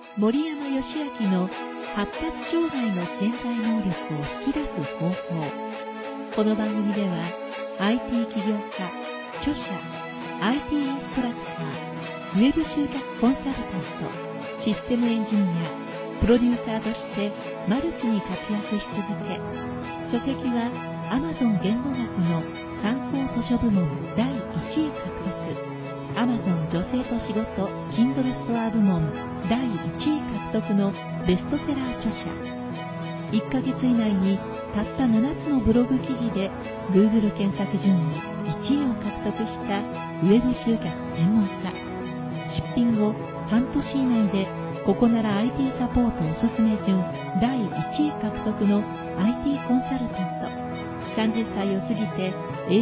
森山義明の発達障害の潜在能力を引き出す方法。この番組では IT 起業家、著者、IT インストラクター、ウェブ集客コンサルタント、システムエンジニア、プロデューサーとしてマルチに活躍し続け、書籍は Amazon 言語学の参考図書部門第1位獲得、Amazon 女性と仕事 Kindle ストア部門第1位獲得のベストセラー著者。1ヶ月以内にたった7つのブログ記事で Google 検索順位1位を獲得したウェブ集客専門家。出品後半年以内でここなら IT サポートおすすめ順第1位獲得の IT コンサルタント。30歳を過ぎて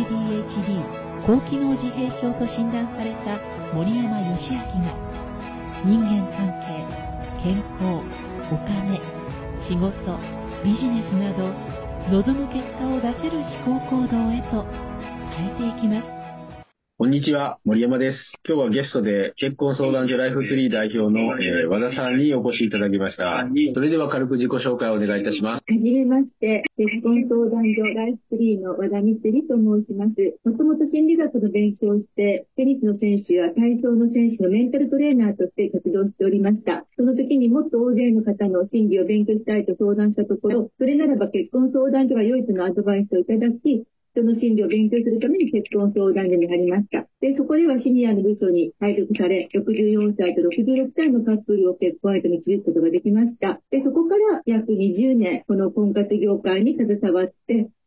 ADHD 高機能自閉症と診断された森山義明が人間関係、健康、お金、仕事、ビジネスなど望む結果を出せる思考行動へと変えていきます。 こんにちは、森山です。今日はゲストで結婚相談所ライフツリー代表の、和田さんにお越しいただきました。それでは軽く自己紹介をお願いいたします。 はじめまして、結婚相談所ライフツリーの和田美里と申します。もともと心理学の勉強をして、テニスの選手や体操の選手のメンタルトレーナーとして活動しておりました。その時にもっと大勢の方の心理を勉強したいと相談したところ、それならば結婚相談所が唯一のアドバイスをいただき、人の心理を勉強するために結婚相談所に入りました。で、そこではシニアの部署に配属され、64歳と66歳のカップルを結婚へと導くことができました。で、そこから約20年、この婚活業界に携わって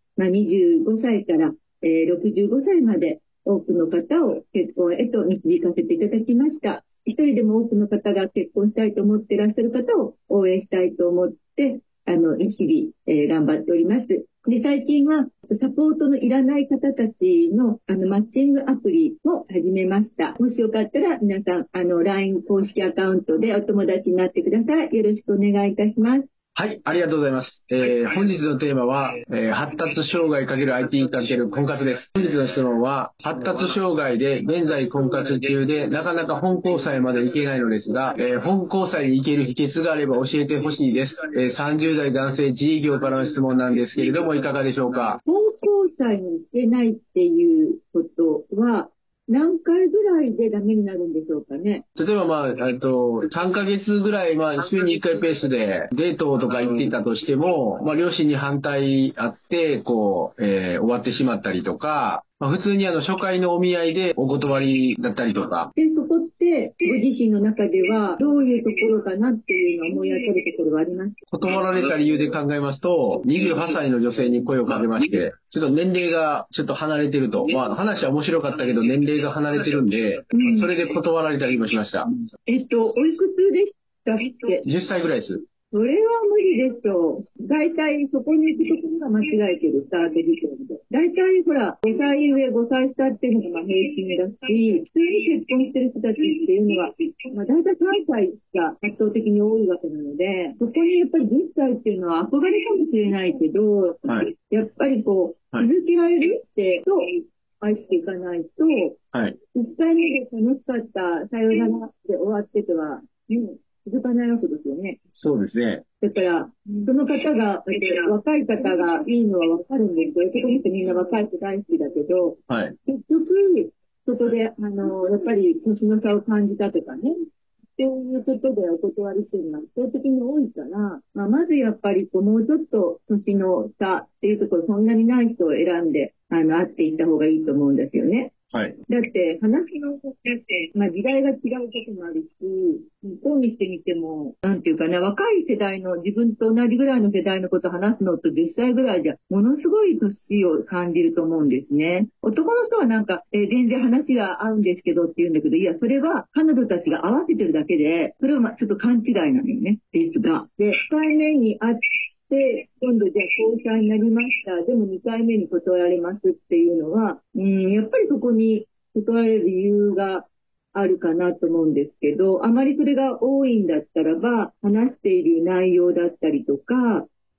、25歳から、65歳まで多くの方を結婚へと導かせていただきました。一人でも多くの方が結婚したいと思っていらっしゃる方を応援したいと思って、日々、頑張っております。で、最近はサポートのいらない方たちのマッチングアプリも始めました。もしよかったら皆さんLINE 公式アカウントでお友達になってください。よろしくお願いいたします。 はい、ありがとうございます。本日のテーマは、発達障害×IT にかける婚活です。本日の質問は、発達障害で現在婚活中でなかなか本交際まで行けないのですが、本交際に行ける秘訣があれば教えてほしいです。30代男性自営業からの質問なんですけれども、いかがでしょうか。 本交際に行けないっていうことは、何回ぐらいでダメになるんでしょうかね。 例えば3ヶ月ぐらい、週に1回ペースでデートとか行っていたとしても、両親に反対あって、終わってしまったりとか、普通に初回のお見合いでお断りだったりとか。 で、そこって、ご自身の中では、どういうところかなっていうのを思い当たるところはありますか？ 断られた理由で考えますと、28歳の女性に声をかけまして、ちょっと年齢がちょっと離れてると。話は面白かったけど、年齢が離れてるんで、それで断られたりもしました。 おいくつでしたっけ ？10歳ぐらいです。 それは無理でしょう。大体そこに行くところが間違えてる、スタート時点で。大体ほら、5歳上、5歳下っていうのが平均だし、普通に結婚してる人たちっていうのは、大体3歳が圧倒的に多いわけなので、そこにやっぱり10歳っていうのは憧れかもしれないけど、 はい、 やっぱり続けられるってと、愛していかないと、 はい、 1回目で楽しかった、さよならで終わってては、続かないわけですよね。 そうですね。 だから、その方が、若い方がいいのはわかるんですよ。男の人みんな若い人大好きだけど、 はい、 結局、そこで、やっぱり年の差を感じたとかね、っていうことでお断りっていうのは圧倒的に多いから、まずやっぱりもうちょっと年の差っていうところそんなにない人を選んで、会っていった方がいいと思うんですよね。 はい。 だって話の時って、時代が違うこともあるし、向こうにしてみても、なんていうかな、若い世代の自分と同じぐらいの世代のことを話すのと10歳ぐらいじゃ、ものすごい年を感じると思うんですね。男の人はなんか、全然話が合うんですけどって言うんだけど、いや、それは彼女たちが合わせてるだけで、それはちょっと勘違いなのよね、ですが。で、1回目に会って、今度じゃあ交際になりました。でも2回目に断られますっていうのは、やっぱりそこに断られる理由があるかなと思うんですけど、あまりそれが多いんだったらば、話している内容だったりとか、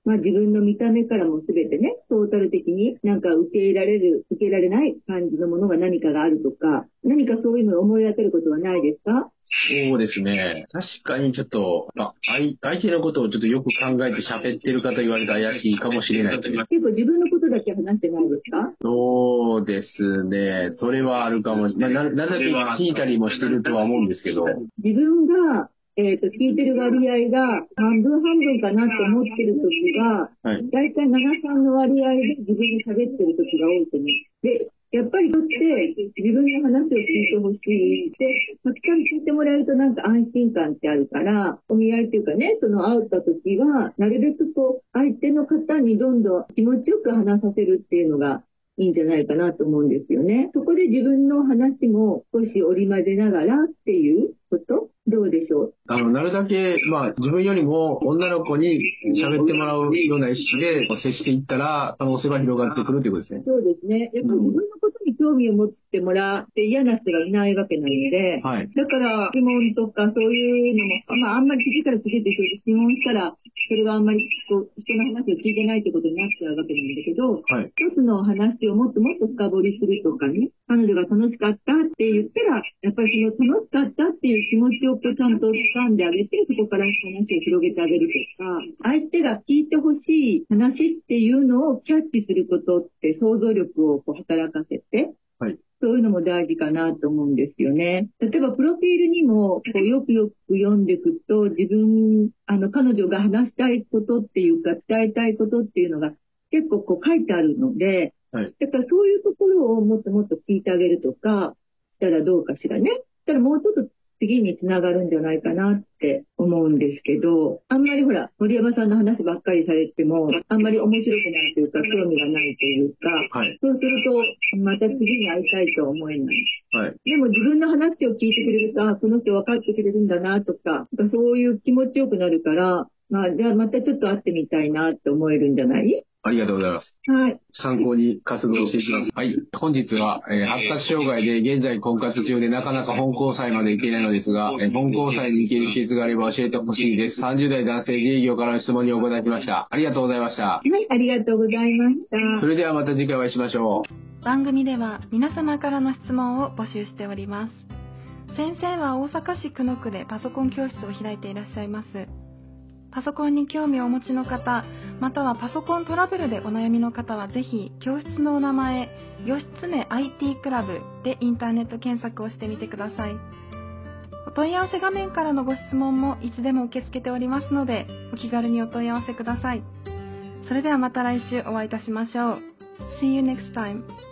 自分の見た目からも全てね、トータル的になんか受け入れられない感じのものが何かがあるとか、何かそういうのを思い当たることはないですか？ そうですね。確かにちょっと、相手のことをちょっとよく考えて喋ってる方言われたら怪しいかもしれないという。 結構自分のことだけ話してないですか？ そうですね。それはあるかも。なぜか聞いたりもしてるとは思うんですけど。 自分が、聞いてる割合が半分かなと思ってる時が、だいたい7、3の割合で自分が喋ってる時が多いと思う。で、やっぱりこうやって自分の話を聞いてほしいって、たくさん聞いてもらえるとなんか安心感ってあるから、お見合いっていうかね、その会った時は、なるべくこう、相手の方にどんどん気持ちよく話させるっていうのがいいんじゃないかなと思うんですよね。そこで自分の話も少し織り交ぜながらっていうことどうでしょう？ なるだけ、自分よりも女の子に喋ってもらうような意識で接していったら可能性が広がってくるということですね。 そうですね。やっぱり自分のことに興味を持ってもらって嫌な人がいないわけなので、 はい。 だから質問とかそういうのも、あんまり次から次へと質問したら、それはあんまり人の話を聞いてないってことになっちゃうわけなんだけど、 はい、 一つの話をもっともっと深掘りするとかね、彼女が楽しかったって言ったら、やっぱりその楽しかったっていう気持ちをちゃんと掴んであげて、そこから話を広げてあげるとか、相手が聞いてほしい話っていうのをキャッチすることって想像力を働かせて、 はい、 そういうのも大事かなと思うんですよね。例えばプロフィールにもよく読んでいくと、自分、彼女が話したいことっていうか伝えたいことっていうのが結構書いてあるので、 はい、 だからそういうところをもっともっと聞いてあげるとかしたらどうかしらね。したらもうちょっと次につながるんじゃないかなって思うんですけど、あんまり森山さんの話ばっかりされても、あんまり面白くないというか、興味がないというか、 はい、 そうすると、また次に会いたいとは思えない。 はい、 でも自分の話を聞いてくれると、この人分かってくれるんだなとか、そういう気持ちよくなるから、じゃあまたちょっと会ってみたいなって思えるんじゃない？ ありがとうございます。 はい。 参考に活動していきます。はい。本日は、発達障害で現在婚活中でなかなか本交際まで行けないのですが、本交際に行ける秘訣があれば教えてほしいです。30代男性自営業からの質問にお答えしました。ありがとうございました。 はい、ありがとうございました。 それではまた次回お会いしましょう。 番組では皆様からの質問を募集しております。先生は大阪市久野区でパソコン教室を開いていらっしゃいます。パソコンに興味をお持ちの方、またはパソコントラブルでお悩みの方はぜひ教室のお名前、義経 IT クラブでインターネット検索をしてみてください。お問い合わせ画面からのご質問もいつでも受け付けておりますので、お気軽にお問い合わせください。それではまた来週お会いいたしましょう。See you next time.